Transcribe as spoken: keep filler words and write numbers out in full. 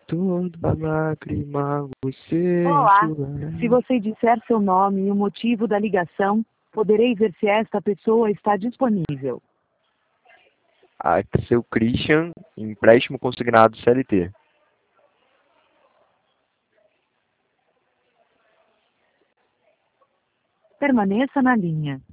toda lágrima você Olá. enxugará. Se você disser seu nome e o motivo da ligação, poderei ver se esta pessoa está disponível. Ah, seu Christian, empréstimo consignado C L T. Permaneça na linha.